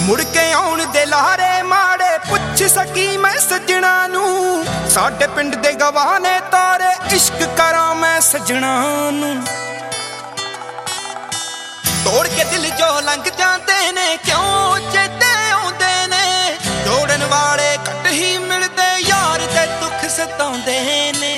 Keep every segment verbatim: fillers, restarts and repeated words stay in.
ਮੁੜ ਕੇ ਆਉਣ ਦੇ ਲਾਰੇ ਮਾੜੇ ਪੁੱਛ ਸਕੀ ਮੈਂ ਸੱਜਣਾ ਨੂੰ। ਸਾਡੇ ਪਿੰਡ ਦੇ ਗਵਾਹ ਨੇ ਤਾਰੇ ਇਸ਼ਕ ਕਰਾਂ ਮੈਂ ਸੱਜਣਾ ਨੂੰ। ਤੋੜ ਕੇ ਦਿਲ ਜੋ ਲੰਘ ਜਾਂਦੇ ਨੇ ਕਿਉਂ ਚੇਤੇ ਆਉਂਦੇ ਨੇ। ਜੋੜਨ ਵਾਲੇ ਘੱਟ ਹੀ ਮਿਲਦੇ ਯਾਰ ਦੇ ਦੁੱਖ ਸਤਾਉਂਦੇ ਨੇ।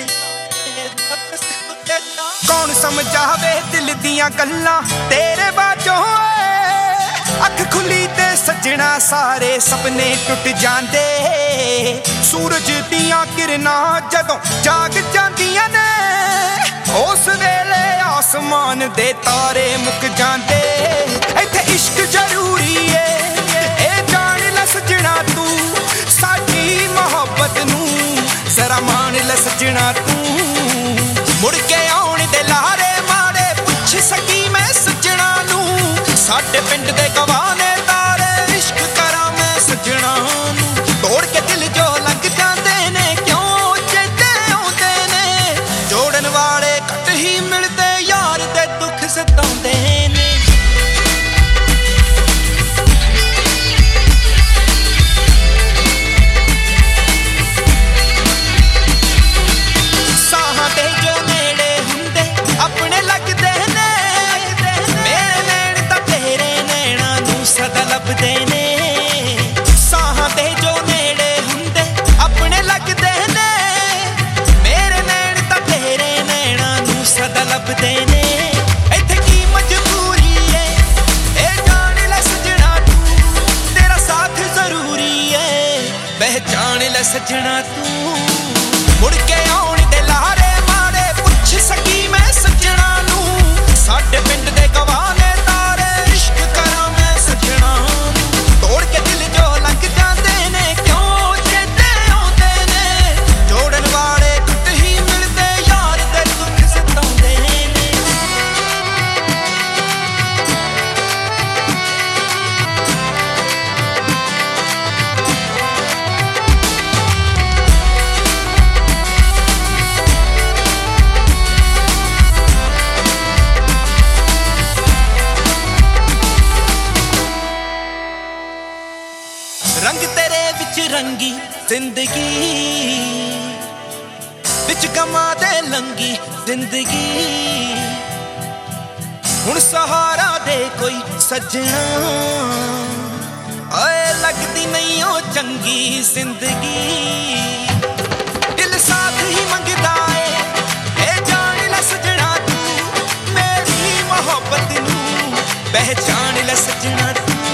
ਕੌਣ ਸਮਝਾਵੇ ਦਿਲ ਦੀਆਂ ਗੱਲਾਂ ਤੇਰੇ ਬਾਝੋਂ ਅੱਖ ਖੁੱਲੀ ਤੇ ਸੱਜਣਾ ਸਾਰੇ ਸੁਪਨੇ ਟੁੱਟ ਜਾਂਦੇ। ਸੂਰਜ ਦੀਆਂ ਕਿਰਨਾਂ ਜਦੋਂ ਜਾਗ ਜਾਂਦੀਆਂ ਨੇ ਉਸ ਵੇਲੇ ਆਸਮਾਨ ਦੇ ਤਾਰੇ ਮੁੱਕ ਜਾਂਦੇ। ਇੱਥੇ ਇਸ਼ਕ ਜ਼ਰੂਰੀ ਏ ਇਹ ਜਾਣ ਲੈ ਸੱਜਣਾ ਤੂੰ। ਸਾਡੀ ਮੁਹੱਬਤ ਨੂੰ ਜ਼ਰਾ ਮਾਣ ਲੈ ਸੱਜਣਾ ਤੂੰ। ਮੁੜ ਕੇ ਆਉਣ ਦੇ ਲਾਰੇ ਮਾੜੇ ਪੁੱਛ ਸਕੀ ਮੈਂ ਸੱਜਣਾ ਨੂੰ। ਸਾਡੇ ਪਿੰਡ ਦੇ ਗਵਾਹ ਨੇ ਤਾਰੇ ਇਸ਼ਕ ਕਰਾਂ ਮੈਂ ਸੱਜਣਾ ਨੂੰ। ਤੋੜ ਕੇ ਦਿਲ ਜੋ ਲੰਘ ਜਾਂਦੇ ਨੇ ਕਿਉਂ ਚੇਤੇ ਆਉਂਦੇ ਨੇ। ਜੋੜਨ ਵਾਲੇ ਘੱਟ ਹੀ ਮਿਲਦੇ ਯਾਰ ਦੇ ਦੁੱਖ ਸਤਾਉਂਦੇ ਨੇ। ਸਾਹਾਂ ਦੇ ਜੋ ਨੇੜੇ ਹੁੰਦੇ ਆਪਣੇ ਲੱਗਦੇ ਨੇ। ਮੇਰੇ ਨੈਣ ਤਾਂ ਤੇਰੇ ਨੈਣਾਂ ਨੂੰ ਸਦਾ ਲੱਭਦੇ ਨੇ। ਸਾਹਾਂ ਦੇ ਜੋ ਨੇੜੇ ਹੁੰਦੇ ਆਪਣੇ ਲੱਗਦੇ ਨੇ। ਮੇਰੇ ਨੈਣ ਤਾਂ ਤੇਰੇ ਨੈਣਾਂ ਨੂੰ ਸਦਾ ਲੱਭਦੇ ਨੇ। ਇੱਥੇ ਕੀ ਮਜਬੂਰੀ ਏ ਇਹ ਜਾਣ ਲੈ ਸੱਜਣਾ ਤੂੰ। ਤੇਰਾ ਸਾਥ ਜ਼ਰੂਰੀ ਏ ਪਹਿਚਾਣ ਲੈ ਸੱਜਣਾ ਤੂੰ। ਮੁੜ ਕੇ ਆਉਣ ਦੇ ਲਾਰੇ ਮਾੜੇ ਪੁੱਛ ਸਕੀ ਮੈਂ ਸੱਜਣਾ ਨੂੰ। ਸਾਡੇ ਪਿੰਡ ਦੇ ਗਵਾਹ ਨੇ ਤਾਰੇ ਇਸ਼ਕ ਕਰਾਂ ਮੈਂ ਸੱਜਣਾ ਨੂੰ। ਤੋੜ ਕੇ ਦਿਲ ਜੋ ਲੰਘ ਜਾਂਦੇ ਨੇ ਕਿਉਂ ਚੇਤੇ ਆਉਂਦੇ ਨੇ। ਜੋੜਨ ਵਾਲੇ ਘੱਟ ਹੀ ਮਿਲਦੇ ਯਾਰ ਦੇ ਦੁੱਖ ਸਤਾਉਂਦੇ ਨੇ। ਰੰਗ ਤੇਰੇ ਵਿੱਚ ਰੰਗੀ ਜ਼ਿੰਦਗੀ ਵਿੱਚ ਗਮਾਂ ਦੇ ਲੰਗੀ ਜ਼ਿੰਦਗੀ। ਹੁਣ ਸਹਾਰਾ ਦੇ ਕੋਈ ਸੱਜਣਾ ਓਏ ਲੱਗਦੀ ਨਹੀਂ ਉਹ ਚੰਗੀ ਜ਼ਿੰਦਗੀ। ਦਿਲ ਸਾਥ ਹੀ ਮੰਗਦਾ ਏ ਇਹ ਜਾਣ ਲੈ ਸੱਜਣਾ ਤੂੰ। ਮੇਰੀ ਮੁਹੱਬਤ ਨੂੰ ਪਹਿਚਾਣ ਲੈ ਸੱਜਣਾ ਤੂੰ।